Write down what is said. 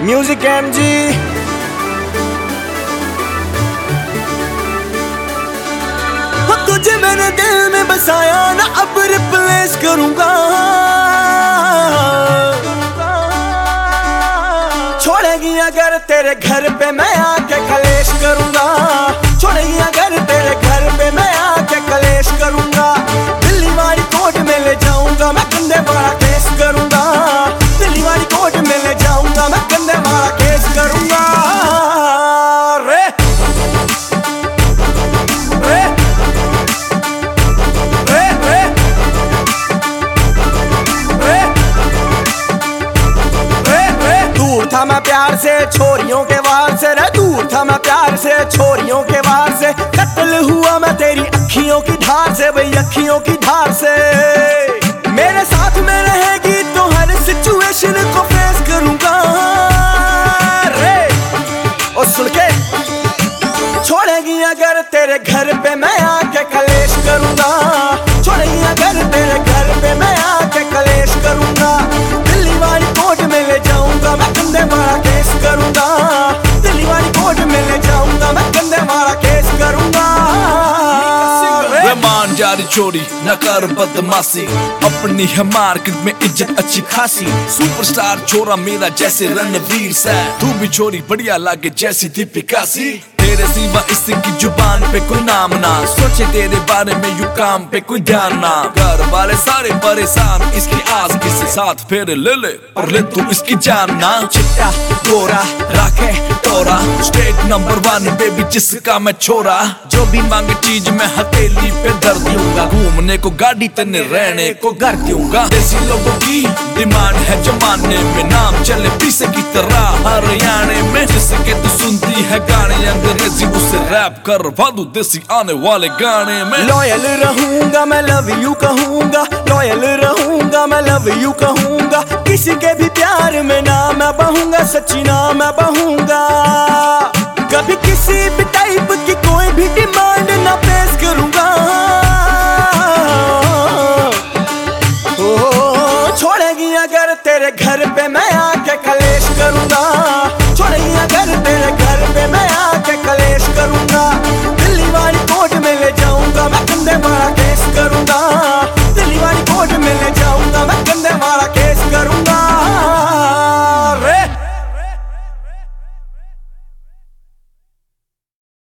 Music MG. तुझे मैंने दिल में बसाया ना, अब रिप्लेस करूंगा। छोड़ेगी अगर तेरे घर पे मैं आके कलेश करूंगा। छोड़ेगी अगर तेरे घर पे मैं आके कलेश करूंगा। दिल्ली वाली कोर्ट में ले जाऊंगा मैं, गंदे वाला केस करूंगा। दिल्ली वाली कोर्ट में ले जाऊंगा मैं, गंदे वाला केस करूंगा। रे रे रे रे रे रे रे। दूर था मैं प्यार से छोरियों के वार से रे, दूर था मैं प्यार से छोरियों के वार से। कत्ल हुआ मैं तेरी अखियों की धार से, भाई अखियों की धार से। मेरे साथ में रहेगी तो हर सिचुएशन को फेस करूंगा। रे और सुन के, छोड़ेगी अगर तेरे घर पे मैं आके कलेश करूंगा। छोड़ेगी अगर तेरे घर पे मैं आके कलेश करूंगा। दिल्ली वाली कोर्ट में ले जाऊंगा मैं, गंदे वाला केस करूंगा। दिल्ली वाली कोर्ट में ले जाऊंगा मैं, गंदे वाला केस करूंगा। मान जारी छोरी न कर बदमाशी, अपनी है मार्केट में इज्जत अच्छी खासी। सुपरस्टार छोरा मेरा जैसे रणवीर सा, तू भी छोरी बढ़िया लागे जैसी दीपिका सी। तेरे सिवा इसकी जुबान पे कोई नाम ना, सोचे तेरे बारे में यू काम पे कोई ध्यान ना। घर वाले सारे परेशान इसकी आस किसी साथ फेरे ले ले, और ले तू इसकी जान ना। चिट्टा गोरा राखे तोरा, स्टेट नंबर 1 बेबी जिसका मैं छोरा। जो भी मांगे चीज मैं हथेली पे धर दूंगा, घूमने को गाड़ी तेने रहने को घर दूंगा। देसी लोगों की डिमांड है जमाने में, नाम चले पीसे की तरह हरियाणे में। जिसके तू सुनती है गाने अंग्रेजी, उसे रैप कर वादू देसी आने वाले गाने में। लॉयल रहूंगा मैं, लव यू कहूंगा। लॉयल रहूंगा मैं, लव यू कहूंगा। किसी के भी प्यार में ना मैं बहूंगा, सच्ची ना मैं बहूंगा। कभी किसी भी टाइप की कोई भी डिमांड ना पेश करूंगा। छोड़ेगी अगर तेरे घर पे मैं